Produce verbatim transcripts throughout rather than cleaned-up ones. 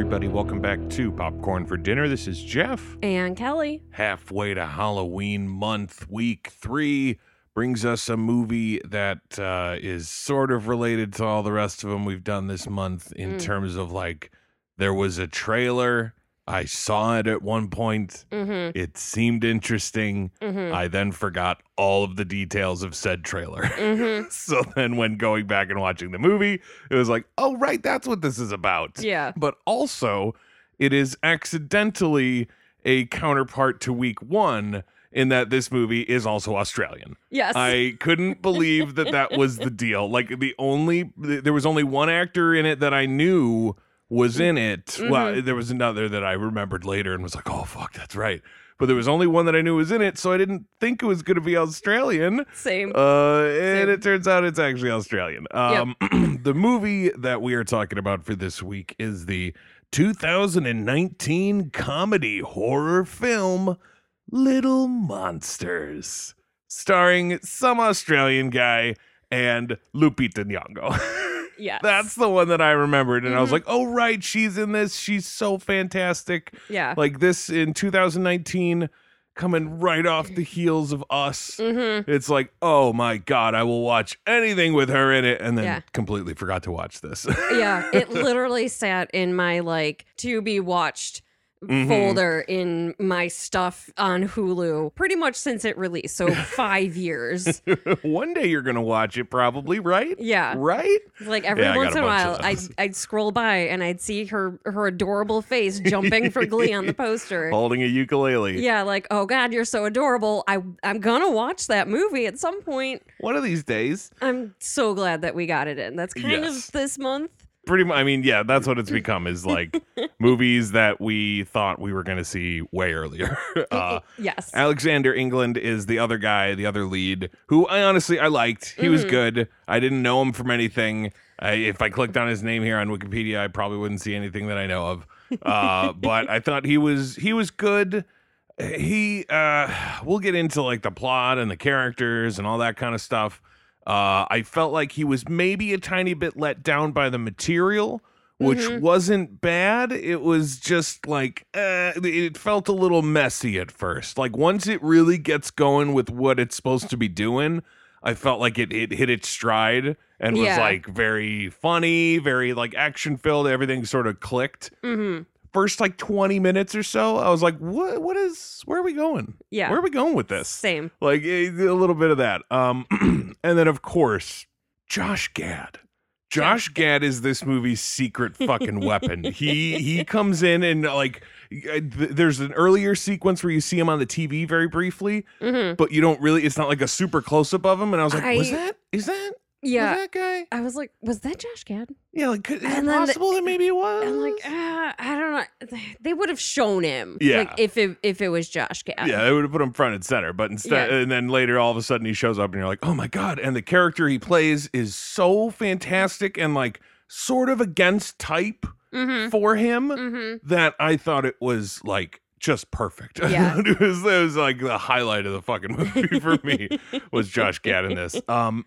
everybody. Welcome back to Popcorn for Dinner. This is Jeff. And Kelly. Halfway to Halloween month, week three brings us a movie that uh, is sort of related to all the rest of them we've done this month in Mm. terms of like, there was a trailer. I saw it at one point. Mm-hmm. It seemed interesting. Mm-hmm. I then forgot all of the details of said trailer. Mm-hmm. So then when going back and watching the movie, it was like, oh, right, that's what this is about. Yeah. But also, it is accidentally a counterpart to week one in that this movie is also Australian. Yes. I couldn't believe that that was the deal. Like, the only, there was only one actor in it that I knew was in it. Mm-hmm. Well, there was another that I remembered later and was like, oh, fuck, that's right. But there was only one that I knew was in it, so I didn't think it was going to be Australian. Same. Uh, and Same. it turns out it's actually Australian. Um, the movie that we are talking about for this week is the two thousand nineteen comedy horror film Little Monsters, starring some Australian guy and Lupita Nyong'o. Yes. That's the one that I remembered, and I was Mhm. like, oh, right, she's in this. She's so fantastic. Yeah. Like this in two thousand nineteen, coming right off the heels of Us. Mm-hmm. It's like, oh my God, I will watch anything with her in it, and then Yeah. completely forgot to watch this. Yeah. It literally sat in my like to be watched Mhm. folder in my stuff on Hulu pretty much since it released. So five years. One day you're going to watch it probably, right? Yeah. Right? Like every Yeah, I got once a in a bunch while, of I'd, those. I'd scroll by and I'd see her her adorable face jumping for glee on the poster. Holding a ukulele. Yeah, like, oh God, you're so adorable. I, I'm gonna watch that movie at some point. One of these days. I'm so glad that we got it in. That's kind Yes. of this month. Pretty much, I mean, yeah, that's what it's become is like movies that we thought we were going to see way earlier. Uh, Yes. Alexander England is the other guy, the other lead, who I honestly I liked. He was Mhm. good. I didn't know him from anything. I, if I clicked on his name here on Wikipedia, I probably wouldn't see anything that I know of. Uh, but I thought he was he was good. He uh, we'll get into like the plot and the characters and all that kind of stuff. Uh, I felt like he was maybe a tiny bit let down by the material, which Mhm. wasn't bad. It was just like, uh, it felt a little messy at first. Like once it really gets going with what it's supposed to be doing, I felt like it, it hit its stride and was Yeah. like very funny, very like action filled. Everything sort of clicked. Mm-hmm. First like twenty minutes or so, I was like, what, what is, where are we going? Yeah. Where are we going with this? Same. Like a, a little bit of that. Um, and then of course, Josh Gad. Josh Gad is this movie's secret fucking weapon. He he comes in and like uh, th- there's an earlier sequence where you see him on the T V very briefly, Mm-hmm. but you don't really. It's not like a super close up of him. And I was like, I- was that? Is that? Yeah. Was that guy? I was like, was that Josh Gad? Yeah. Like, could, is it And then the- possible that maybe it was? I'm like, ah, I don't know. They would have shown him. Yeah. Like if it if it was Josh Gad. Yeah, they would have put him front and center, but instead, Yeah. and then later, all of a sudden, he shows up, and you're like, "Oh my god!" And the character he plays is so fantastic and like sort of against type Mm-hmm. for him Mm-hmm. that I thought it was like just perfect. Yeah. it was it was like the highlight of the fucking movie for me was Josh Gad in this. Um,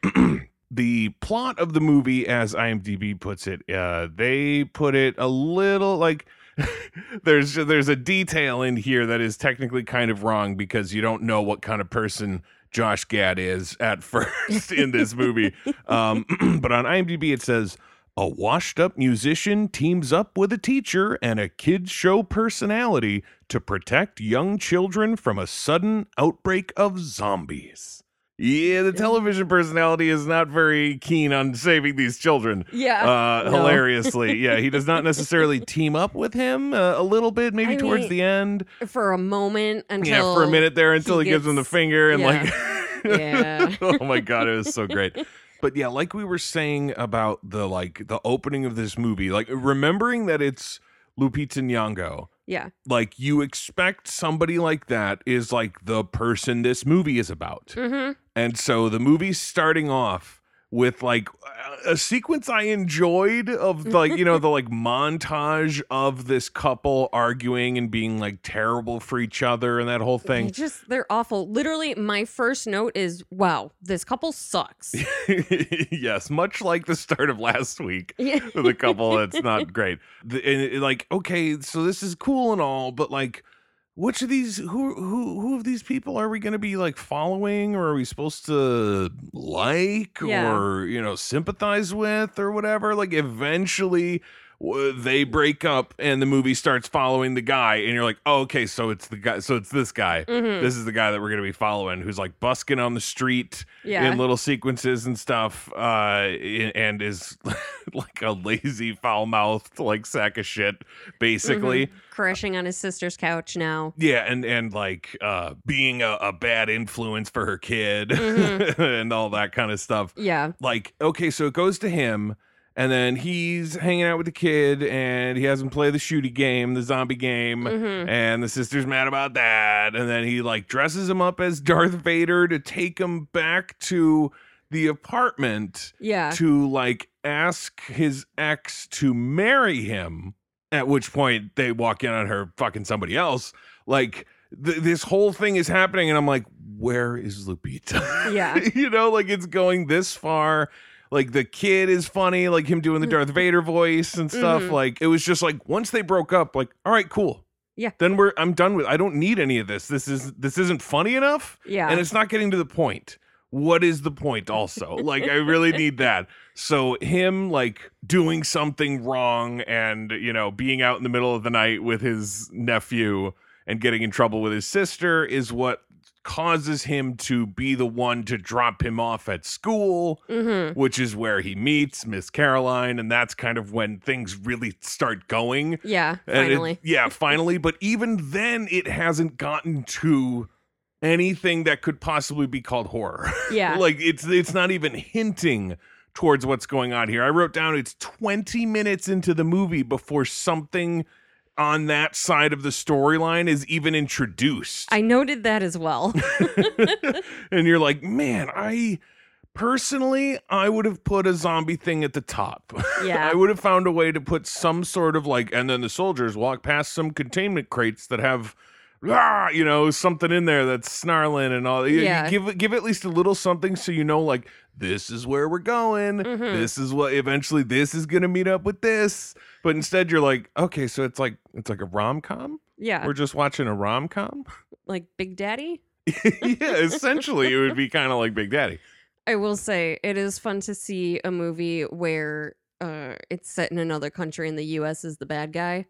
the plot of the movie, as IMDb puts it, uh, they put it a little like. there's there's a detail in here that is technically kind of wrong because you don't know what kind of person Josh Gad is at first in this movie. Um, but on IMDb it says a washed-up musician teams up with a teacher and a kids show personality to protect young children from a sudden outbreak of zombies. Yeah, the television personality is not very keen on saving these children. Yeah. Uh, No. Hilariously. Yeah, he does not necessarily team up with him uh, a little bit, maybe I towards mean, the end. For a moment until Yeah, for a minute there until he, he gives him the gets- finger and yeah. like Yeah. oh my god, it was so great. But yeah, like we were saying about the like the opening of this movie, like remembering that it's Lupita Nyong'o, Yeah. like you expect somebody like that is like the person this movie is about. Mm-hmm. And so the movie's starting off with like a sequence I enjoyed of like, you know, the like montage of this couple arguing and being like terrible for each other and that whole They thing. just, they're awful. Literally, my first note is, wow, this couple sucks. Yes, much like the start of last week Yeah. with a couple that's not great. The, and it, like, okay, so this is cool and all, but like, which of these who who who of these people are we going to be like following, or are we supposed to like Yeah. or you know sympathize with or whatever? Like eventually w- they break up and the movie starts following the guy, and you're like, oh, okay, so it's the guy, so it's this guy. Mhm. This is the guy that we're going to be following, who's like busking on the street Yeah. in little sequences and stuff, uh, and is like a lazy, foul-mouthed like sack of shit, basically. Mhm. Crashing on his sister's couch now. Yeah, and and like uh being a, a bad influence for her kid Mhm. and all that kind of stuff. Yeah. Like, okay, so it goes to him, and then he's hanging out with the kid, and he has him play the shooty game, the zombie game, Mhm. and the sister's mad about that. And then he like dresses him up as Darth Vader to take him back to the apartment Yeah. to like ask his ex to marry him, at which point they walk in on her fucking somebody else. Like th- this whole thing is happening, and I'm like, where is Lupita? Yeah. You know, like it's going this far. Like the kid is funny, like him doing the Darth Vader voice and stuff. Mhm. Like it was just like once they broke up, like, all right, cool. Yeah. Then we're I'm done with I don't need any of this. This is this isn't funny enough. Yeah. And it's not getting to the point. What is the point also? Like I really need that. So him like doing something wrong and, you know, being out in the middle of the night with his nephew and getting in trouble with his sister is what causes him to be the one to drop him off at school, Mhm. which is where he meets Miss Caroline, and that's kind of when things really start going. Yeah. And it- Finally. yeah, finally. But even then, it hasn't gotten to anything that could possibly be called horror. Yeah. Like it's it's not even hinting towards what's going on here. I wrote down it's twenty minutes into the movie before something on that side of the storyline is even introduced. I noted that as well. And you're like, man, I personally, I would have put a zombie thing at the top. Yeah. I would have found a way to put some sort of like, and then the soldiers walk past some containment crates that have, ah, you know, something in there that's snarling and all. You- you Yeah. give give at least a little something so you know, like, this is where we're going. Mhm. This is what eventually this is gonna meet up with this. But instead, you're like, okay, so it's like it's like a rom com. Yeah. We're just watching a rom com. Like Big Daddy. Yeah, essentially, it would be kind of like Big Daddy. I will say it is fun to see a movie where uh, it's set in another country and the U S is the bad guy.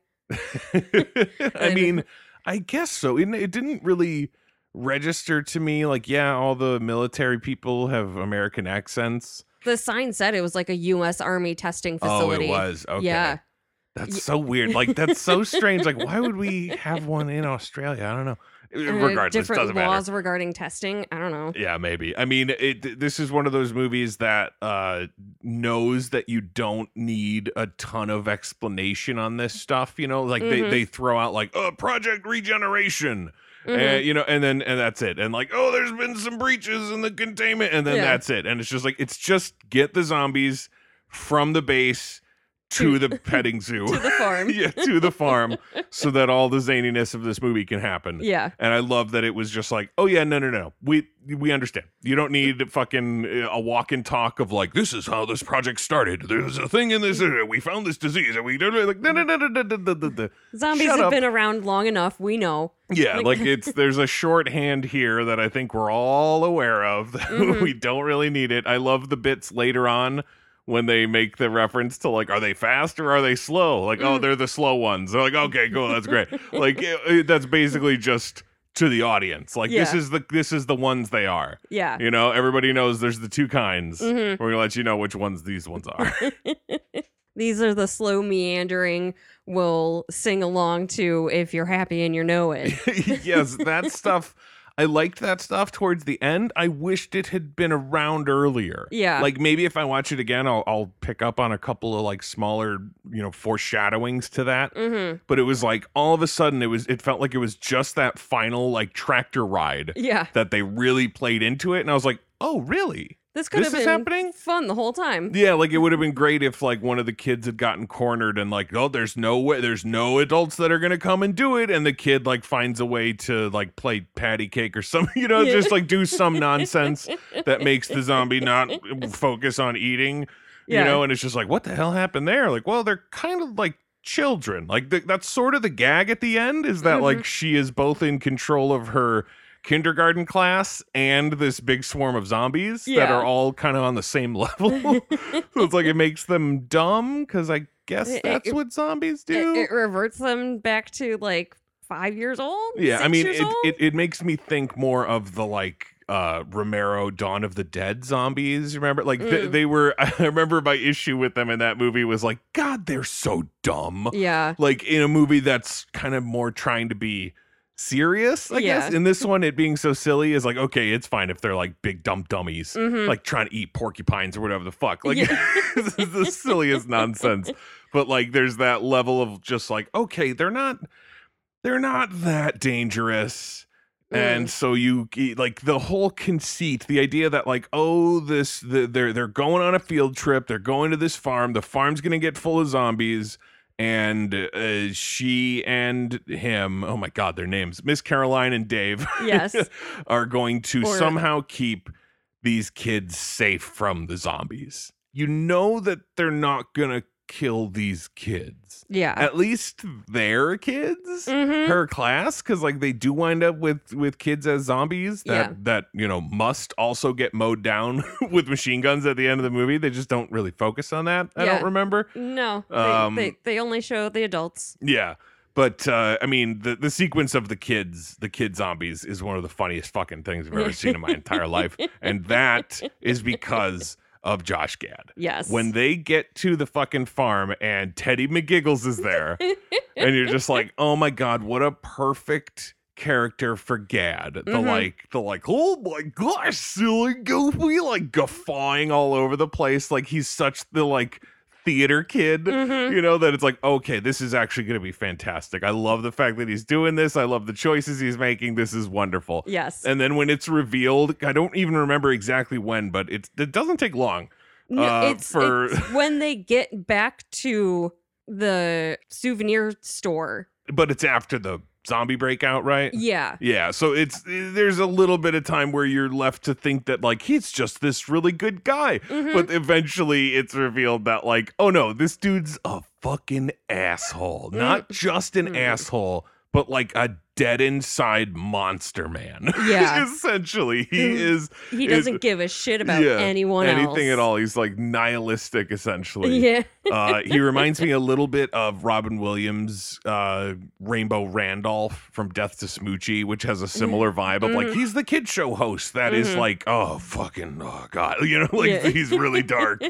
I mean, I guess so. It, it didn't really register to me. Like, yeah, all the military people have American accents. The sign said it was like a U S Army testing facility. Oh, it was. Okay. Yeah. That's Ye- so weird. Like, that's so strange. Like, why would we have one in Australia? I don't know. And Regardless, different doesn't matter. laws regarding testing. I don't know. Yeah, maybe. I mean, it. This is one of those movies that uh, knows that you don't need a ton of explanation on this stuff. You know, like Mhm. they they throw out like, "Oh, Project Regeneration," Mhm. and you know, and then and that's it. And like, "Oh, there's been some breaches in the containment," and then Yeah. that's it. And it's just like it's just get the zombies from the base to the petting zoo. To the farm. Yeah, to the farm, so that all the zaniness of this movie can happen. Yeah. And I love that it was just like, oh yeah, no, no, no, we we understand. You don't need fucking uh, a walk and talk of like, this is how this project started. There's a thing in this. Uh, we found this disease, and we did it. Like, no, no, no, no, no, no, no, no, no. Zombies Shut have up. been around long enough. We know. Yeah, Like- like it's there's a shorthand here that I think we're all aware of. That Mhm. we don't really need it. I love the bits later on when they make the reference to like, are they fast or are they slow? Like, oh, Mm. they're the slow ones. They're like, okay, cool, that's great. Like, it- it- that's basically just to the audience. Like, this Yeah. is the this is the ones they are. Yeah. You know, everybody knows there's the two kinds. Mhm. We're gonna let you know which ones these ones are. These are the slow meandering. We'll sing along to if you're happy and you know it. Yes, that stuff. I liked that stuff towards the end. I wished it had been around earlier. Yeah. Like maybe if I watch it again, I'll I'll pick up on a couple of like smaller, you know, foreshadowings to that. hmm But it was like all of a sudden it was it felt like it was just that final like tractor ride Yeah. that they really played into it. And I was like, oh really? This could This have is been happening? fun the whole time. Yeah, like it would have been great if like one of the kids had gotten cornered and like, oh, there's no way, there's no adults that are gonna come and do it, and the kid like finds a way to like play patty cake or something, you know, Yeah. just like do some nonsense that makes the zombie not focus on eating, Yeah. you know, and it's just like, what the hell happened there? Like, well, they're kind of like children. Like th- that's sort of the gag at the end is that Mhm. like she is both in control of her kindergarten class and this big swarm of zombies that Yeah. are all kind of on the same level. So it's like it makes them dumb because I guess It- that's it- what zombies do. It, it reverts them back to like five years old. yeah, I six mean, years it, old? it it makes me think more of the like uh Romero Dawn of the Dead zombies. Remember, like th- Mm. they were. I remember my issue with them in that movie was like, God, they're so dumb. yeah. Like in a movie that's kind of more trying to be serious, I guess. Yeah. In this one, it being so silly is like, okay, it's fine if they're like big dumb dummies, Mhm. like trying to eat porcupines or whatever the fuck. Like Yeah. this is the silliest nonsense. But like there's that level of just like, okay, they're not they're not that dangerous. And Mm. so you like the whole conceit, the idea that like, oh, this the, they're they're going on a field trip, they're going to this farm, the farm's gonna get full of zombies, and uh, she and him, oh my god, their names, Miss Caroline and Dave, Yes. are going to Or- somehow keep these kids safe from the zombies. You know that they're not gonna kill these kids. Yeah. At least their kids, Mhm. her class, because like they do wind up with with kids as zombies that Yeah. that you know must also get mowed down with machine guns at the end of the movie. They just don't really focus on that. I Yeah. don't remember. No. They, Um, they they only show the adults. Yeah. But uh, I mean, the, the sequence of the kids, the kid zombies, is one of the funniest fucking things I've ever seen in my entire life, and that is because of Josh Gad. Yes. When they get to the fucking farm and Teddy McGiggles is there, and you're just like, oh my god, what a perfect character for Gad. The Mhm. like, the like, oh my gosh, silly goofy, like guffawing all over the place, like he's such the like theater kid, Mhm. you know, that it's like, okay, this is actually going to be fantastic. I love the fact that he's doing this. I love the choices he's making. This is wonderful. Yes. And then when it's revealed, I don't even remember exactly when, but it's it doesn't take long. No, uh, it's, for- it's when they get back to the souvenir store. But it's after the zombie breakout, right? Yeah. Yeah, so it's there's a little bit of time where you're left to think that like he's just this really good guy, Mhm. but eventually it's revealed that like, oh no, this dude's a fucking asshole. Not just an Mm. asshole, but like a dead inside monster man. Yeah. Essentially, he Mm. is He is- doesn't give a shit about yeah, anyone else. anything at all. He's like nihilistic, essentially. Yeah. uh, he reminds me a little bit of Robin Williams' uh, Rainbow Randolph from Death to Smoochie, which has a similar vibe of like Mhm. he's the kid show host that is Mhm. like, oh fucking oh god, you know, like Yeah. he's really dark.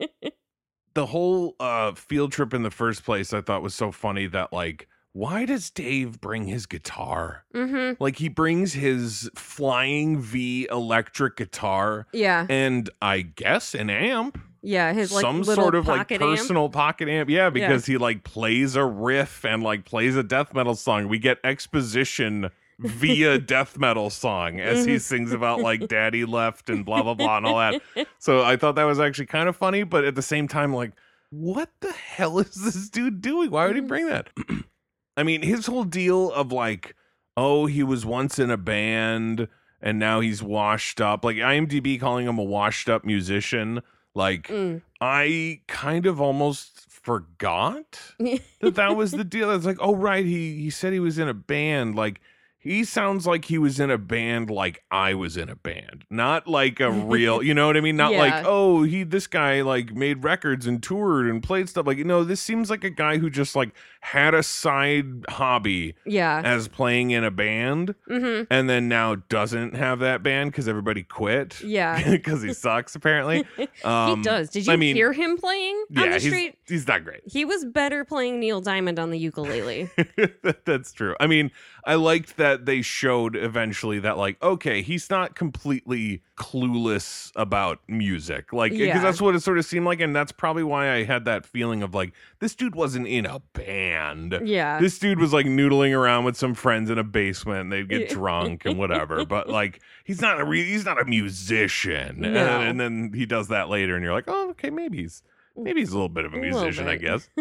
The whole uh, field trip in the first place, I thought was so funny that like, why does Dave bring his guitar? hmm Like he brings his Flying V electric guitar Yeah. and I guess an amp. Yeah. His like Some little sort of like pocket amp. personal pocket amp. Yeah, because he like plays a riff and like plays a death metal song. We get exposition via death metal song as he Mhm. sings about like daddy left and blah blah blah and all that. So I thought that was actually kind of funny, but at the same time, like, what the hell is this dude doing? Why would he Mhm. bring that? I mean, his whole deal of like, oh, he was once in a band and now he's washed up. Like IMDb calling him a washed up musician. Like, Mm. I kind of almost forgot that that was the deal. It's like, oh right, he he said he was in a band. Like he sounds like he was in a band like I was in a band. Not like a real, you know what I mean? Not like, Yeah. oh, he this guy like made records and toured and played stuff. Like, no, this seems like a guy who just like had a side hobby Yeah. as playing in a band hmm and then now doesn't have that band because everybody quit. Yeah. Because he sucks, apparently. Um, he does. Did you I mean, hear him playing on Yeah, the he's, street? he's not great. He was better playing Neil Diamond on the ukulele. That's true. I mean, I liked that that they showed eventually that, like, okay, he's not completely clueless about music. Like, because Yeah. that's what it sort of seemed like. And that's probably why I had that feeling of like, this dude wasn't in a band. Yeah. This dude was like noodling around with some friends in a basement and they'd get drunk and whatever. But like, he's not a re- he's not a musician. No. And, and then he does that later and you're like, oh, okay, maybe he's maybe he's a little bit of a A little musician, I bit. guess.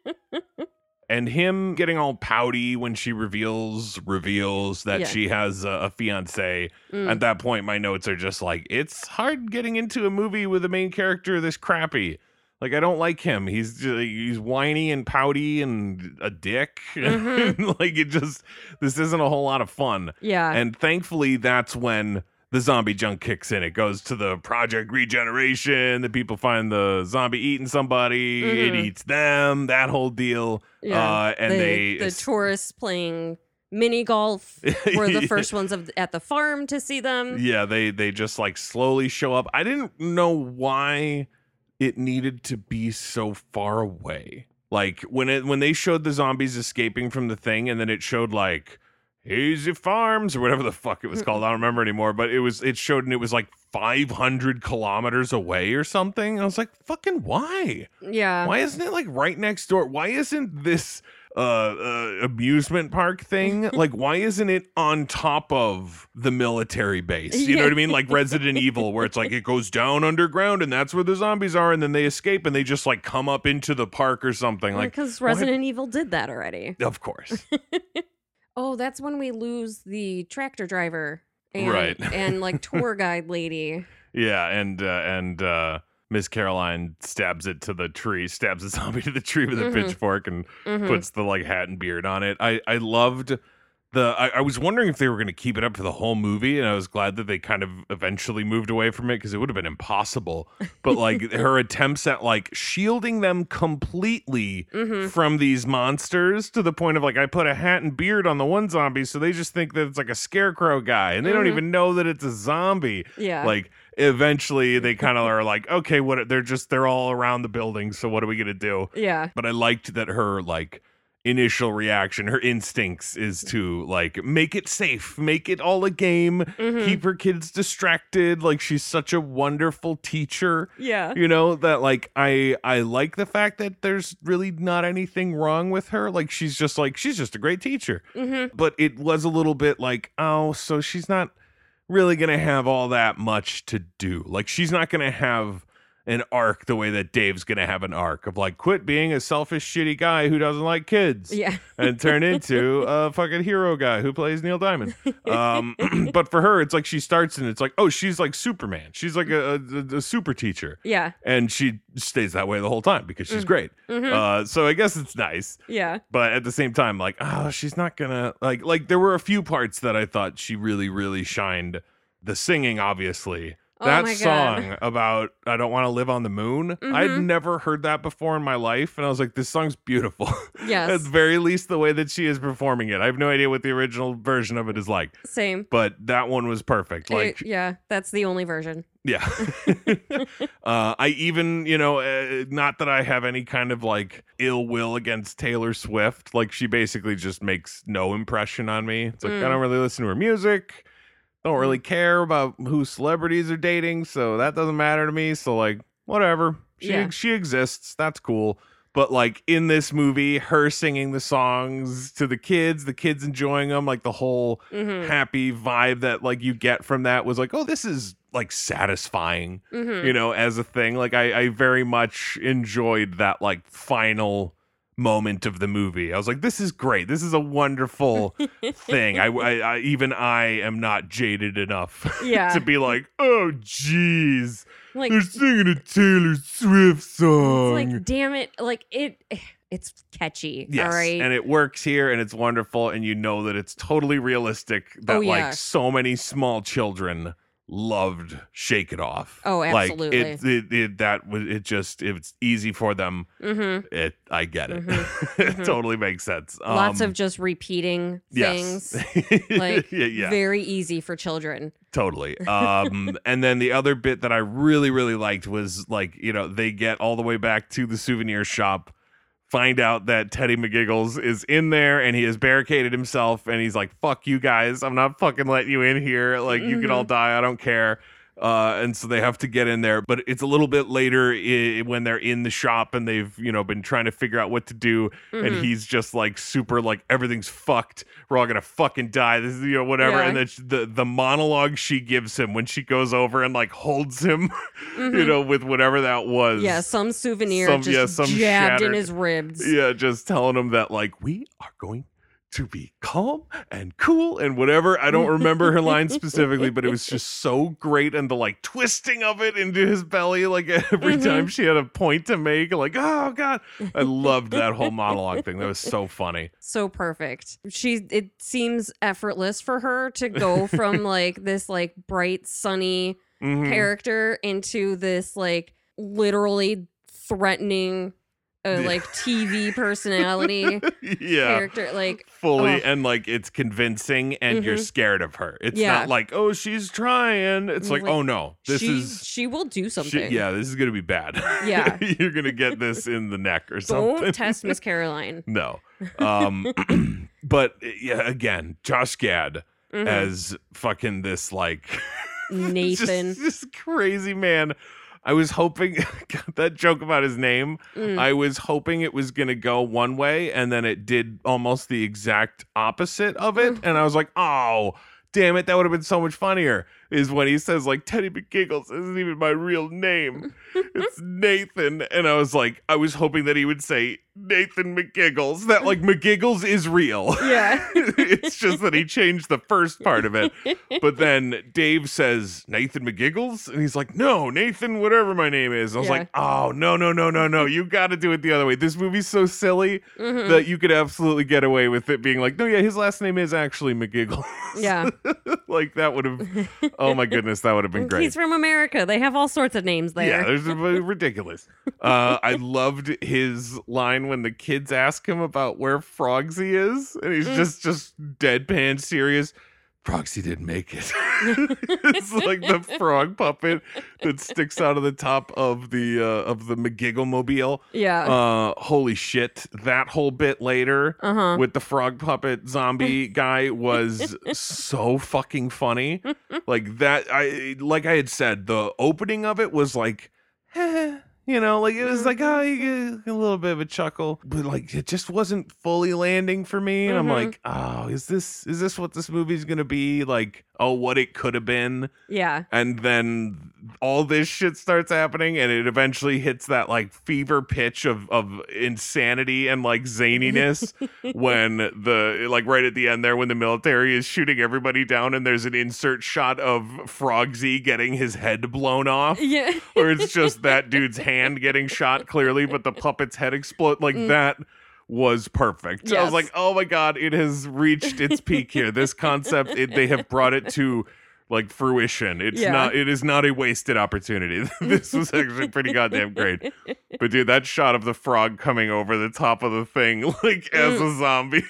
And him getting all pouty when she reveals reveals that Yeah. she has a, a fiance. Mm. At that point, my notes are just like, it's hard getting into a movie with a main character this crappy. Like, I don't like him. He's just, he's whiny and pouty and a dick. Mhm. Like, it just, this isn't a whole lot of fun. Yeah. And thankfully, that's when the zombie junk kicks in. It goes to the Project Regeneration. The people find the zombie eating somebody. It Mhm. eats them. That whole deal. Yeah. Uh, and the, they the tourists playing mini golf were the first ones of, at the farm to see them. Yeah, they they just like slowly show up. I didn't know why it needed to be so far away. Like when it when they showed the zombies escaping from the thing, and then it showed like Hazy Farms or whatever the fuck it was called. I don't remember anymore, but it was it showed and it was like five hundred kilometers away or something. And I was like, fucking why? Yeah. Why isn't it like right next door? Why isn't this uh, uh amusement park thing like why isn't it on top of the military base? You know what I mean? Like Resident Evil, where it's like it goes down underground and that's where the zombies are, and then they escape and they just like come up into the park or something. Like, because Resident Evil did that already. of course. Oh, that's when we lose the tractor driver and, Right. and like tour guide lady. Yeah, and uh, and uh Miss Caroline stabs it to the tree, stabs the zombie to the tree with a Mhm. pitchfork and Mhm. puts the like hat and beard on it. I I loved the. I, I was wondering if they were going to keep it up for the whole movie, and I was glad that they kind of eventually moved away from it because it would have been impossible. But like her attempts at like shielding them completely Mhm. from these monsters to the point of like I put a hat and beard on the one zombie, so they just think that it's like a scarecrow guy, and they don't Mhm. even know that it's a zombie. Yeah. Like eventually they kind of are like, okay, what they're just they're all around the building, so what are we gonna do? yeah. But I liked that her like initial reaction, her instincts is to like make it safe, make it all a game, Mhm. keep her kids distracted. Like she's such a wonderful teacher. Yeah. You know, that like I I like the fact that there's really not anything wrong with her. Like she's just like she's just a great teacher. hmm But it was a little bit like, oh, so she's not really gonna have all that much to do. Like she's not gonna have an arc the way that Dave's gonna have an arc of like quit being a selfish shitty guy who doesn't like kids Yeah. and turn into a fucking hero guy who plays Neil Diamond. Um, but for her, it's like she starts and it's like, oh, she's like Superman. She's like a, a, a super teacher, Yeah. and she stays that way the whole time because she's Mm. great. Mhm. Uh, so I guess it's nice. Yeah. But at the same time, like, oh, she's not gonna like like there were a few parts that I thought she really, really shined. The singing, obviously. Oh That my God. song about I don't want to live on the moon. I'd Mhm. never heard that before in my life. And I was like, this song's beautiful. Yes. At the very least, the way that she is performing it. I have no idea what the original version of it is like. Same. But that one was perfect. Like, It- yeah, that's the only version. yeah. uh, I even, you know, uh, not that I have any kind of like ill will against Taylor Swift. Like, she basically just makes no impression on me. It's like, I Mm. don't really listen to her music. Don't really care about who celebrities are dating. So that doesn't matter to me. So, like, whatever. She, Yeah. she exists. That's cool. But like in this movie, her singing the songs to the kids, the kids enjoying them, like the whole hmm happy vibe that like you get from that was like, oh, this is like satisfying, hmm you know, as a thing. Like I, I very much enjoyed that like final moment of the movie. I was like, this is great. This is a wonderful thing. I, I, I even I am not jaded enough Yeah. to be like, oh, geez, Like, they're singing a Taylor Swift song. it's like, damn it. Like, it, it's catchy. Yes, All right. and it works here, and it's wonderful, and you know that it's totally realistic. That Oh, yeah. like so many small children loved "Shake It Off." Oh, absolutely. Like it, it, it that was it. Just it's easy for them. hmm It, I get it. Mhm, it mhm. totally makes sense. Lots Um, of just repeating things. yes, like, yeah, yeah, Very easy for children. totally. Um, and then the other bit that I really, really liked was like you know they get all the way back to the souvenir shop. find out that Teddy McGiggles is in there and he has barricaded himself and he's like, fuck you guys. I'm not fucking letting you in here. Like, you Mhm. can all die. I don't care. Uh, and so they have to get in there, but it's a little bit later I- when they're in the shop and they've, you know, been trying to figure out what to do. Mhm. And he's just like super, like, everything's fucked. We're all gonna fucking die. This is, you know, whatever. Yeah. And then sh- the the monologue she gives him when she goes over and like holds him, you Mhm. know, with whatever that was. Yeah, some souvenir Some- just yeah, some jabbed in shattered- his ribs. Yeah, just telling him that like we are going to be calm and cool and whatever. I don't remember her line specifically, but it was just so great, and the like twisting of it into his belly, like every Mhm. time she had a point to make, like, oh god, I loved that whole monologue thing. That was so funny. So perfect. She it seems effortless for her to go from like this like bright sunny Mhm. character into this like literally threatening uh, Yeah. like T V personality Yeah. character like Fully, oh. and like it's convincing, and you're Mhm. scared of her. It's Yeah. not like, oh, she's trying. It's like, Like, oh no, this she, is she will do she- something. yeah, this is gonna be bad. Yeah. You're gonna get this in the neck or something. Don't test Miss Caroline. No. Um, but yeah, again, Josh Gad Mhm. as fucking this like Nathan. just, this crazy man. I was hoping that joke about his name. Mm. I was hoping it was gonna go one way, and then it did almost the exact opposite of it. And I was like, oh, damn it, that would have been so much funnier. Is when he says like Teddy McGiggles isn't even my real name. It's Nathan. And I was like, I was hoping that he would say Nathan McGiggles. That like McGiggles is real. Yeah. It's just that he changed the first part of it. But then Dave says Nathan McGiggles, and he's like, no, Nathan, whatever my name is. And I was Yeah. like, oh no, no, no, no, no. You gotta do it the other way. This movie's so silly Mhm. that you could absolutely get away with it being like, no, yeah, his last name is actually McGiggles. Yeah. Like that would have, oh my goodness, that would have been great. He's from America. They have all sorts of names there. Yeah, there's ridiculous. Uh, I loved his line when the kids ask him about where Frogsy is, and he's Mm. just just deadpan serious. Frogsy didn't make it. It's like the frog puppet that sticks out of the top of the uh, of the McGiggle mobile. Yeah. Uh, holy shit! That whole bit later Uh huh. with the frog puppet zombie guy was so fucking funny. Like that, I like I had said, the opening of it was like, eh, you know, like it was like, oh, you get a little bit of a chuckle, but like it just wasn't fully landing for me. And I'm Mhm. like, oh, is this is this what this movie's gonna be? Like, oh, what it could have been. Yeah. And then all this shit starts happening, and it eventually hits that like fever pitch of of insanity and like zaniness when the like right at the end there when the military is shooting everybody down, and there's an insert shot of Frogsy getting his head blown off. Yeah. Or it's just that dude's hand getting shot clearly, but the puppet's head explode. Like Mm. that was perfect. I was Yes. like, oh my god, it has reached its peak here. This concept, it, they have brought it to like fruition. It's Yeah. not. It is not a wasted opportunity. This was actually pretty goddamn great. But dude, that shot of the frog coming over the top of the thing, like as Mm. a zombie,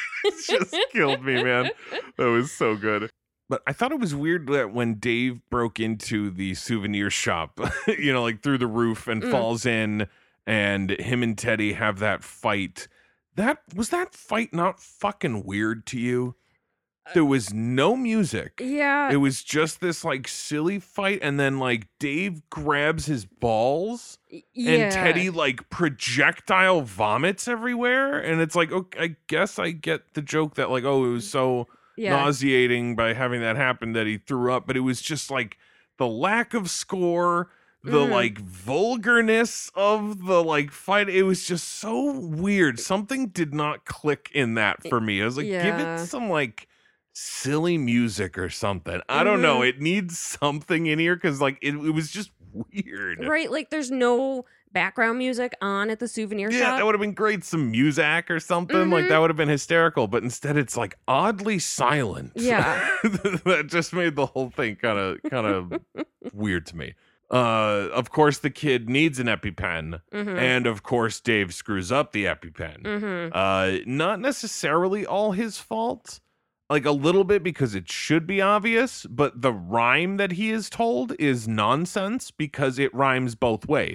just killed me, man. That was so good. But I thought it was weird that when Dave broke into the souvenir shop, you know, like through the roof and Mm. falls in, and him and Teddy have that fight. That was that fight not fucking weird to you? There was no music. Yeah. It was just this like silly fight, and then like Dave grabs his balls, yeah. and Teddy like projectile vomits everywhere, and it's like, okay, I guess I get the joke that like, oh, it was so yeah. nauseating by having that happen that he threw up, but it was just like the lack of score, the Mhm. like vulgarness of the like fight. It was just so weird. Something did not click in that for me. I was like, give Yeah. it some like silly music or something. I don't know. Mhm. It needs something in here because like it, it was just weird. Right. Like there's no background music on at the souvenir Yeah, shop. that would have been great. Some Muzak or something like Mhm. that would have been hysterical. But instead, it's like oddly silent. Yeah. That just made the whole thing kind of kind of weird to me. Uh, of course, the kid needs an EpiPen, Mhm. and of course, Dave screws up the EpiPen. Mhm. Uh, not necessarily all his fault. Like a little bit because it should be obvious, but the rhyme that he is told is nonsense because it rhymes both ways.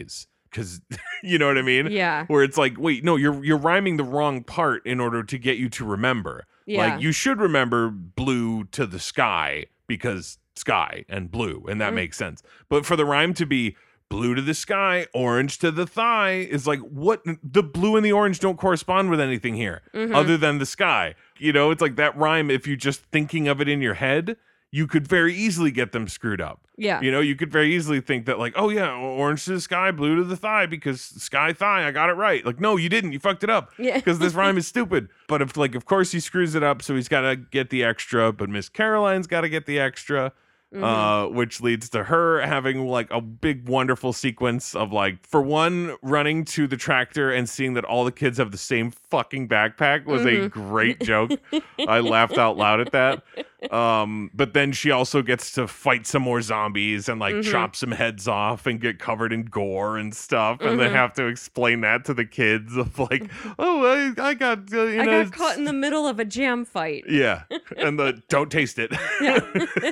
because you know what I mean? Yeah. Where it's like, wait, no, you're you're rhyming the wrong part in order to get you to remember. Yeah. Like you should remember blue to the sky because sky and blue, and that Mm. makes sense. But for the rhyme to be blue to the sky, orange to the thigh is like, what? The blue and the orange don't correspond with anything here Mhm. other than the sky. You know, it's like that rhyme, if you're just thinking of it in your head, you could very easily get them screwed up. Yeah. You know, you could very easily think that like, oh yeah, orange to the sky, blue to the thigh because sky thigh, I got it right. Like, no, you didn't. You fucked it up Yeah. because this rhyme is stupid. But if like, of course he screws it up, so he's got to get the extra, but Miss Caroline's got to get the extra. Mhm. Uh, which leads to her having like a big wonderful sequence of like, for one, running to the tractor and seeing that all the kids have the same fucking backpack was a Mhm. great joke. I laughed out loud at that. Um, but then she also gets to fight some more zombies and like Mhm. chop some heads off and get covered in gore and stuff, and they Mhm. have to explain that to the kids of like, oh, I, I got uh, you I know, got caught in the middle of a jam fight. yeah, and the don't taste it. Yeah.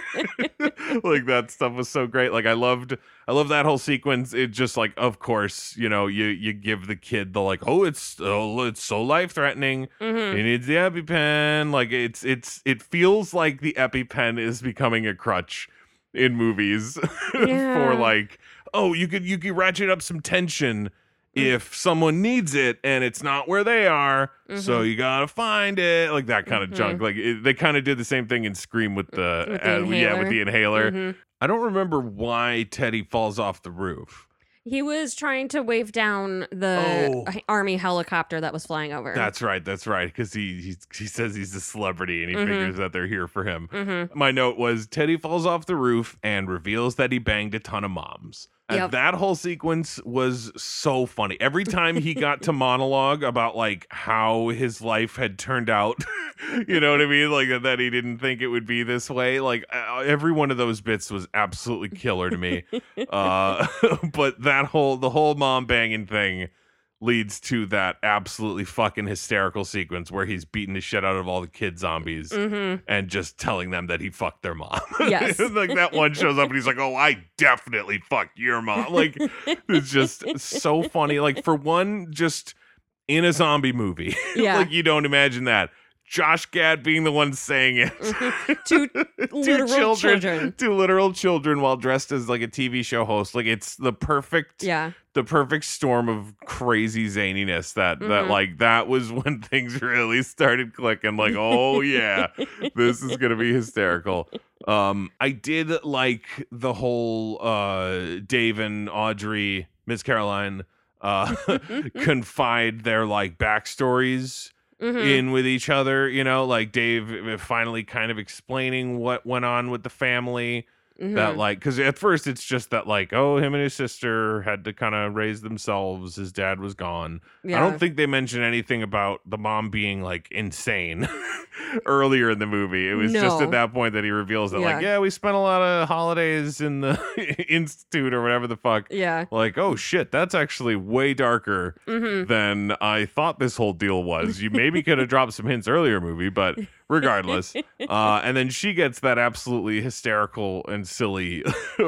Like that stuff was so great. Like I loved I love that whole sequence. It just like, of course, you know, you you give the kid the like, oh, it's oh, it's so life threatening. Mhm. He needs the EpiPen. Like it's it's it feels like the EpiPen is becoming a crutch in movies Yeah. for like, oh, you could you could ratchet up some tension if someone needs it and it's not where they are, so Mhm. you gotta find it, like that kind of Mhm. junk. Like it, they kind of did the same thing in Scream with the, With the uh, yeah, with the inhaler. Mhm. I don't remember why Teddy falls off the roof. He was trying to wave down the Oh. h- army helicopter that was flying over. That's right, that's right, because he, he he says he's a celebrity and he Mhm. figures that they're here for him. Mm-hmm. My note was Teddy falls off the roof and reveals that he banged a ton of moms. And Yep. that whole sequence was so funny. Every time he got to monologue about like how his life had turned out, you know what I mean? Like that he didn't think it would be this way. Like uh, every one of those bits was absolutely killer to me. uh, but that whole the whole mom banging thing leads to that absolutely fucking hysterical sequence where he's beating the shit out of all the kid zombies Mm-hmm. and just telling them that he fucked their mom. Yes. Like that one shows up and he's like, oh, I definitely fucked your mom. Like it's just so funny. Like for one, just in a zombie movie, Yeah. like you don't imagine that. Josh Gad being the one saying it. Two Two literal children, children. two literal children while dressed as like a T V show host. Like it's the perfect Yeah. the perfect storm of crazy zaniness that that Mhm. like that was when things really started clicking. Like, oh yeah, this is gonna be hysterical. Um, I did like the whole uh Dave and Audrey, Miss Caroline, uh confide their like backstories Mhm. in with each other, you know, like Dave finally kind of explaining what went on with the family. That Mhm. like, because at first it's just that like, oh, him and his sister had to kind of raise themselves. His dad was gone. Yeah. I don't think they mentioned anything about the mom being like insane earlier in the movie. It was just No. at that point that he reveals that like, Yeah. yeah, we spent a lot of holidays in the institute or whatever the fuck. Yeah. Like, oh shit, that's actually way darker Mm-hmm. than I thought this whole deal was. You maybe could have dropped some hints earlier, movie, but regardless. Uh, and then she gets that absolutely hysterical and silly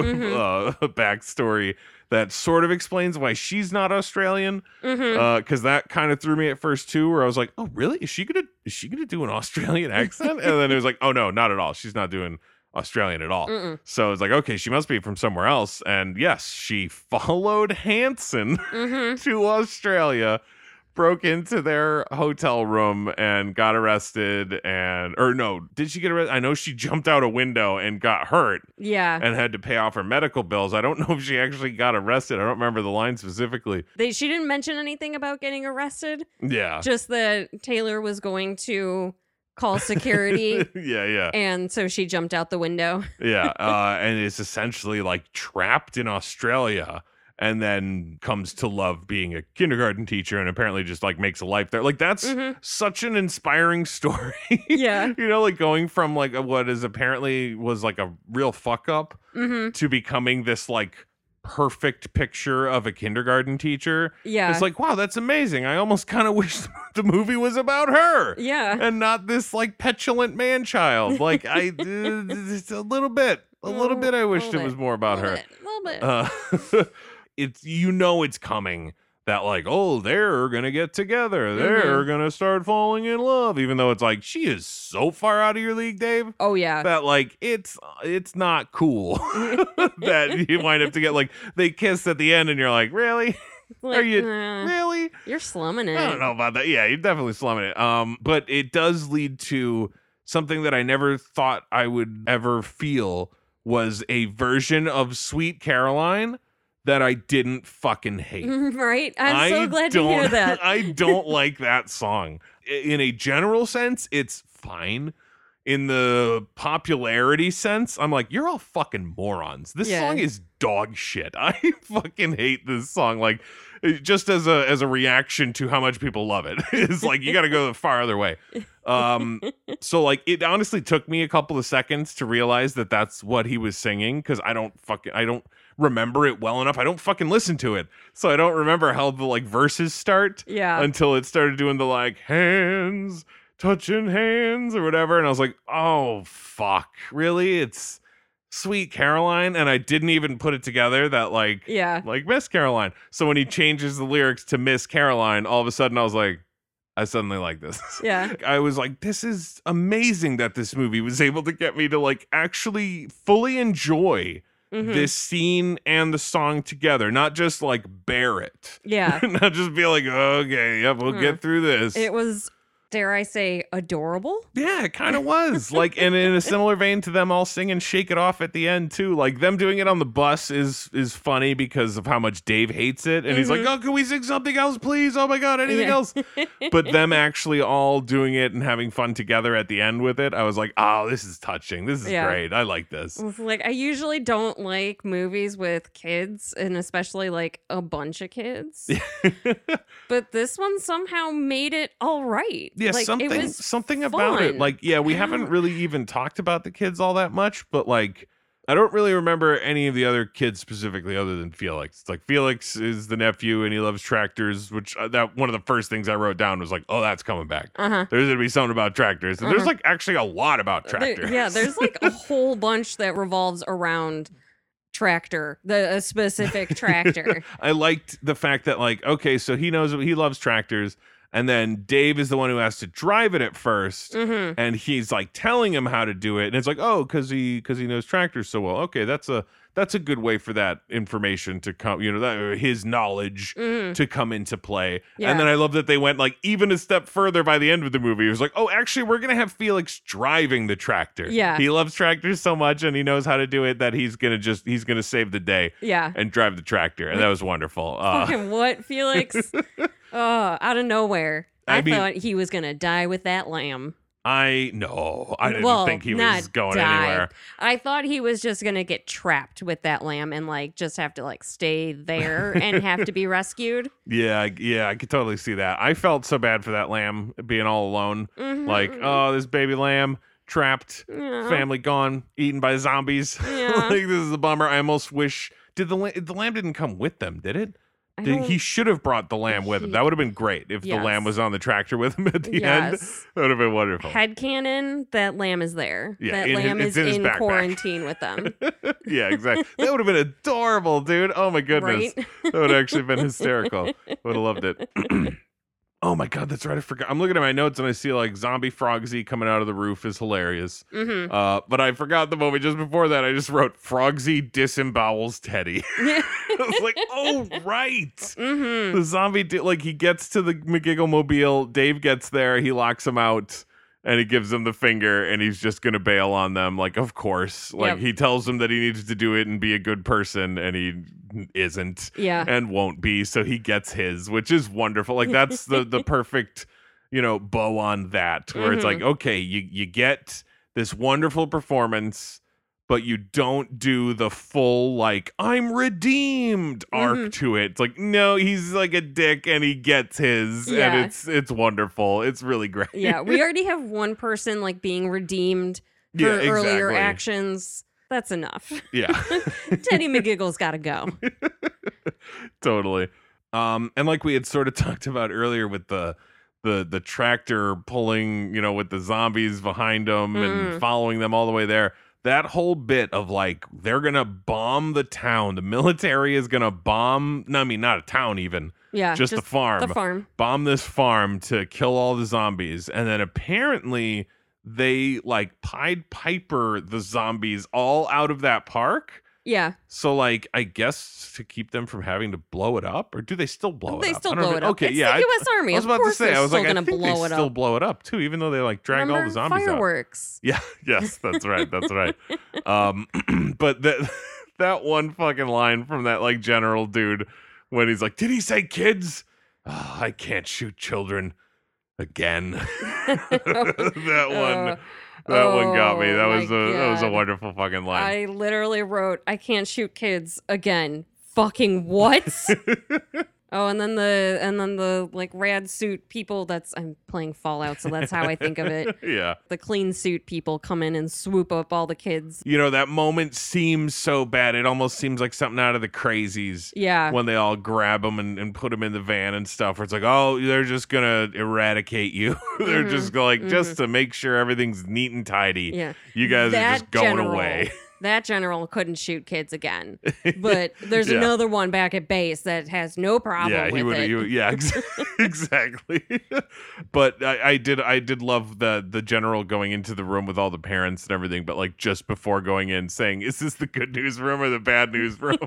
Mhm. uh, backstory that sort of explains why she's not Australian. Mm-hmm. Because that kind of threw me at first too, where I was like, "Oh, really? Is she gonna is she gonna do an Australian accent?" And then it was like, "Oh no, not at all. She's not doing Australian at all." Mm-mm. So it's like, okay, she must be from somewhere else. And yes, she followed Hanson Mm-hmm. to Australia, broke into their hotel room and got arrested. And or no, did she get arrested? I know she jumped out a window and got hurt Yeah. and had to pay off her medical bills. I don't know if she actually got arrested. I don't remember the line specifically. They she didn't mention anything about getting arrested. Yeah. Just that Taylor was going to call security. yeah, yeah. And so she jumped out the window. Yeah. Uh, and is essentially like trapped in Australia and then comes to love being a kindergarten teacher and apparently just like makes a life there. Like that's Mhm. such an inspiring story. Yeah. You know, like going from like a, what is apparently was like a real fuck up Mm-hmm. to becoming this like perfect picture of a kindergarten teacher. Yeah. It's like, wow, that's amazing. I almost kind of wish the movie was about her. yeah. And not this like petulant man child. Like I, uh, it's a little bit, a little bit. I wished it little was bit, more about her. A little bit. Uh, it's, you know, it's coming. That like, oh, they're gonna get together. They're Mhm. gonna start falling in love. Even though it's like, she is so far out of your league, Dave. Oh yeah. That like, it's it's not cool that you wind up to get like, they kiss at the end and you're like, really? Like, Are you nah, really? you're slumming it. I don't know about that. Yeah, you're definitely slumming it. Um, but it does lead to something that I never thought I would ever feel, was a version of Sweet Caroline that I didn't fucking hate. Right? I'm I so glad to hear don't- that. I don't like that song. I- In a general sense, it's fine. In the popularity sense, I'm like, you're all fucking morons. This Yeah. song is dog shit. I fucking hate this song. Like, it- just as a as a reaction to how much people love it. It's like, you got to go the far other way. Um, so like, it honestly took me a couple of seconds to realize that that's what he was singing, because I don't fucking I don't remember it well enough. I don't fucking listen to it, so I don't remember how the like verses start Yeah. until it started doing the like hands touching hands or whatever, and I was like, oh fuck, really? It's Sweet Caroline, and I didn't even put it together that like Yeah. like Miss Caroline. So when he changes the lyrics to Miss Caroline, all of a sudden I was like, I suddenly like this. Yeah. I was like, this is amazing that this movie was able to get me to like actually fully enjoy Mhm. this scene and the song together, not just like bear it. Yeah. Not just be like, okay, yep, we'll Mhm. get through this. It was, dare I say, adorable. Yeah, it kind of was. Like, and in a similar vein to them all singing Shake It Off at the end, too. Like, them doing it on the bus is is funny because of how much Dave hates it. And he's like, Mhm. oh, can we sing something else, please? Oh my God, anything Yeah. else? But them actually all doing it and having fun together at the end with it, I was like, oh, this is touching. This is Yeah. great. I like this. It's like, I usually don't like movies with kids, and especially like a bunch of kids. But this one somehow made it all right. Yeah, like, something it was something about it. fun. Like, yeah, we haven't really even talked about the kids all that much, but like, I don't really remember any of the other kids specifically other than Felix. It's like, Felix is the nephew and he loves tractors, which uh, that one of the first things I wrote down was like, oh, that's coming back. Uh-huh. There's gonna be something about tractors, and there's Uh-huh. like actually a lot about There- tractors. yeah, there's like a whole bunch that revolves around tractor, the a specific tractor. I liked the fact that like, okay, so he knows he loves tractors, and then Dave is the one who has to drive it at 1st Mhm. and he's like telling him how to do it, and it's like, oh, because he because he knows tractors so well. Okay, that's a that's a good way for that information to come, you know, that or his knowledge Mhm. to come into play. Yeah. And then I love that they went like even a step further by the end of the movie. It was like, oh, actually, we're gonna have Felix driving the tractor. Yeah. he loves tractors so much and he knows how to do it that he's gonna just he's gonna save the day Yeah. and drive the tractor, and that was wonderful. Uh, Fucking what, Felix? Oh, out of nowhere. I I, mean- thought he was gonna die with that lamb. I no, I didn't Well, think he was not going die. anywhere. I thought he was just gonna get trapped with that lamb and like just have to like stay there and have to be rescued. Yeah, I- yeah, I could totally see that. I felt so bad for that lamb being all alone. Mhm. Like, oh, this baby lamb trapped, Yeah. family gone, eaten by zombies. Yeah. Like, this is a bummer. I almost wish did the la- the lamb didn't come with them, did it? I Did, don't- he should have brought the lamb with him. He- That would have been great if the Yes. lamb was on the tractor with him at the end. Yes. That would have been wonderful. Headcanon, that lamb is there. Yeah, that in his- lamb it's is in his in backpack. quarantine with them. Yeah, exactly. That would have been adorable, dude. Oh my goodness. Right? That would have actually been hysterical. Would have loved it. Oh my God, that's right. I forgot. I'm looking at my notes and I see like zombie Frogsy coming out of the roof is hilarious. Mm-hmm. Uh, but I forgot the moment just before that. I just wrote Frogsy disembowels Teddy. I was like, oh, right. mm-hmm. The zombie, di- like he gets to the McGiggle mobile. Dave gets there. He locks him out and he gives him the finger and he's just going to bail on them. Like, of course. Like Yep. he tells him that he needs to do it and be a good person and he isn't Yeah. and won't be, so he gets his, which is wonderful. Like that's the the perfect, you know, bow on that, where it's Mhm. like, okay, you you get this wonderful performance, but you don't do the full like I'm redeemed arc Mhm. to it. It's like, no, he's like a dick and he gets his, Yeah. and it's it's wonderful. It's really great. Yeah, we already have one person like being redeemed for Yeah, earlier exactly. actions. That's enough. Yeah. Teddy McGiggle's got to go. Totally. Um, and like we had sort of talked about earlier with the the the tractor pulling, you know, with the zombies behind them Mm. and following them all the way there. that whole bit of like they're gonna bomb the town, the military is gonna bomb. No, I mean not a town even. Yeah, just, just the farm. The farm. Bomb this farm to kill all the zombies. And then apparently they like Pied Piper the zombies all out of that park. Yeah. So like I guess to keep them from having to blow it up, or do they still blow they it up? They still blow it up. Okay, it's yeah. the U S I, Army. I was of about course to say, I was like, I gonna think blow they it still up. blow it up too, even though they like drag Remember? all the zombies Fireworks. out. Yeah, yes, that's right. That's right. Um but that that one fucking line from that like general dude when he's like, did he say kids? Oh, I can't shoot children again. that one, that oh, one got me. That my was a God. that was a wonderful fucking line. I literally wrote, "I can't shoot kids again." Fucking what? Oh, and then the and then the like rad suit people. That's I'm playing Fallout, so that's how I think of it. Yeah, the clean suit people come in and swoop up all the kids. You know, that moment seems so bad. It almost seems like something out of the Crazies. Yeah, when they all grab them and, and put them in the van and stuff. Where it's like, oh, they're just gonna eradicate you. they're mm-hmm. just like mm-hmm. just to make sure everything's neat and tidy. Yeah, you guys that are just going general, away. That general couldn't shoot kids again, but there's yeah. another one back at base that has no problem yeah, with he would, it. He would, yeah, ex- exactly. But I, I did, I did love the the general going into the room with all the parents and everything. But like just before going in, saying, "Is this the good news room or the bad news room?"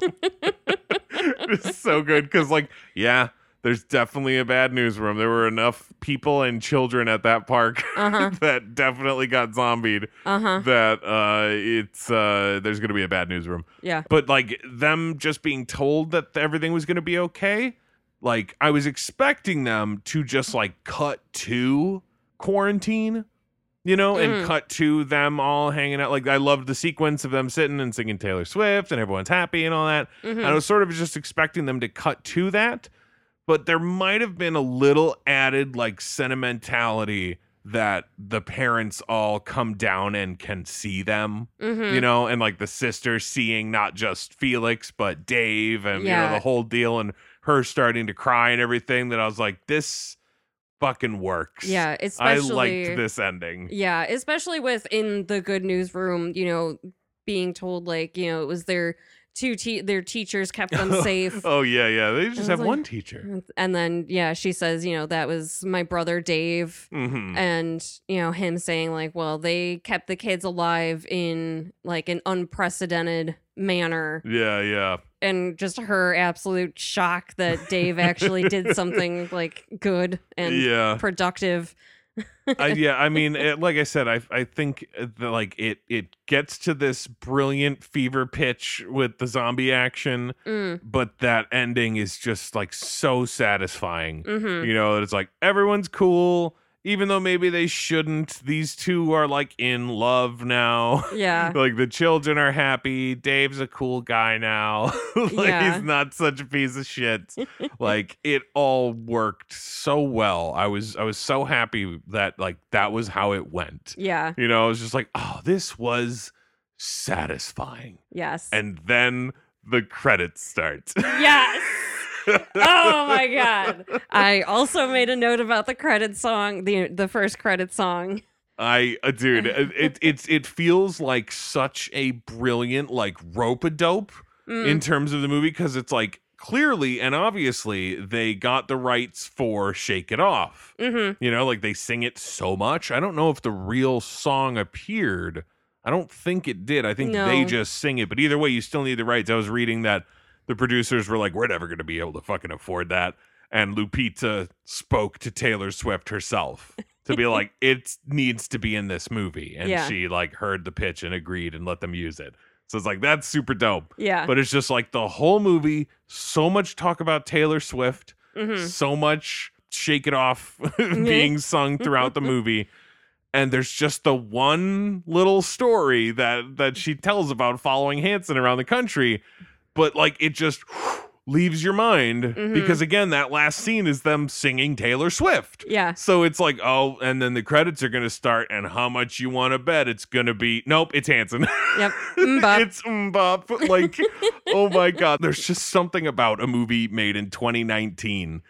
It's so good because, like, yeah. There's definitely a bad news room. There were enough people and children at that park uh-huh. that definitely got zombied. Uh-huh. That uh, it's uh, there's gonna be a bad news room. Yeah. But like them just being told that everything was gonna be okay. Like I was expecting them to just like cut to quarantine, you know, mm. and cut to them all hanging out. Like I loved the sequence of them sitting and singing Taylor Swift and everyone's happy and all that. Mm-hmm. And I was sort of just expecting them to cut to that. But there might have been a little added like sentimentality that the parents all come down and can see them, mm-hmm. you know, and like the sister seeing not just Felix, but Dave and, yeah. you know, the whole deal and her starting to cry and everything that I was like, this fucking works. Yeah, especially. I liked this ending. Yeah, especially with in the good news room, you know, being told like, you know, it was their two te- their teachers kept them safe. Oh yeah, yeah. They just have like, one teacher. And then yeah, she says, you know, that was my brother Dave, mm-hmm. and you know him saying like, well, they kept the kids alive in like an unprecedented manner. Yeah, yeah. And just her absolute shock that Dave actually did something like good and yeah. productive. uh, yeah, I mean, it, like I said, I I think that, like it it gets to this brilliant fever pitch with the zombie action, mm. but that ending is just like so satisfying. Mm-hmm. You know, it's like everyone's cool, even though maybe they shouldn't. These two are like in love now. Yeah, like the children are happy. Dave's a cool guy now. like yeah. he's not such a piece of shit. Like it all worked so well. I was I was so happy that like that was how it went. Yeah. You know, I was just like, oh, this was satisfying. Yes. And then the credits start. Yes. Oh my god. I also made a note about the credit song, the the first credit song. I uh, dude, it, it it's it feels like such a brilliant like rope-a-dope mm. in terms of the movie, because it's like clearly and obviously they got the rights for Shake It Off. Mm-hmm. You know, like they sing it so much. I don't know if the real song appeared. I don't think it did. I think no. they just sing it. But either way, you still need the rights. I was reading that the producers were like, we're never going to be able to fucking afford that. And Lupita spoke to Taylor Swift herself to be like, it needs to be in this movie. And yeah. she like heard the pitch and agreed and let them use it. So it's like, that's super dope. Yeah. But it's just like the whole movie, so much talk about Taylor Swift, mm-hmm. so much Shake It Off being sung throughout the movie. And there's just the one little story that, that she tells about following Hanson around the country. But like it just leaves your mind mm-hmm. because again, that last scene is them singing Taylor Swift. Yeah. So it's like, oh, and then the credits are going to start, and how much you want to bet it's going to be? Nope, it's Hanson. Yep. Mbop. It's Mbop. Like, oh my God. There's just something about a movie made in twenty nineteen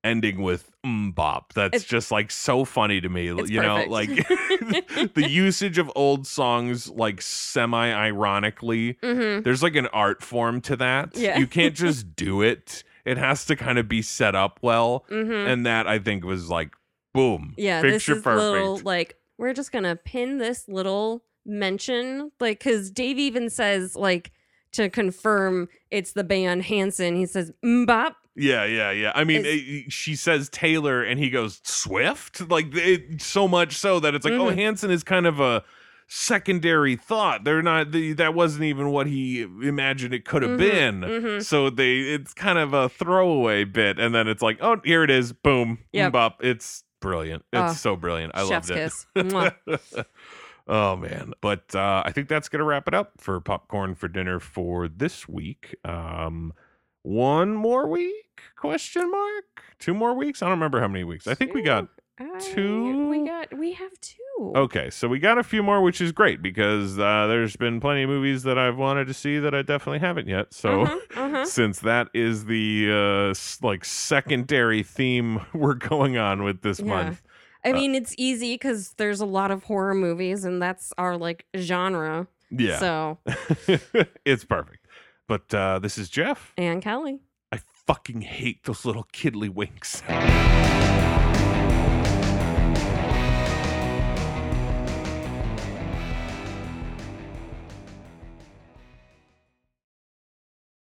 ending with mm bop. That's It's- just like so funny to me. It's You know, perfect. like the usage of old songs, like semi ironically. Mm-hmm. There's like an art form to that. Yeah. You can't just do it. It has to kind of be set up well. Mm-hmm. And that I think was like, boom. Yeah, Picture this is perfect. little like we're just gonna pin this little mention, like because Dave even says like to confirm it's the band Hanson. He says mbop. Yeah, yeah, yeah. I mean, it, she says Taylor, and he goes Swift. Like it, so much so that it's like, oh, Mhm. Hanson is kind of a secondary thought. They're not. The, that wasn't even what he imagined it could have Mhm, been. mhm. So they, it's kind of a throwaway bit, and then it's like, oh, here it is. Boom, Yep. bop. It's brilliant. It's Oh, so brilliant. I Chef's loved it. kiss. Mwah. Oh man, but uh, I think that's gonna wrap it up for Popcorn for Dinner for this week. Um, one more week? Question mark? Two more weeks? I don't remember how many weeks. I think we got. I- two? We got. We have two. Okay, so we got a few more, which is great because uh, there's been plenty of movies that I've wanted to see that I definitely haven't yet. So. Uh-huh, uh-huh. Since that is the uh, s- like secondary theme we're going on with this Yeah. month, I Uh, mean, it's easy because there's a lot of horror movies, and that's our like genre. yeah, So, it's perfect. But uh, this is Jeff. and Kelly. I fucking hate those little kiddly winks.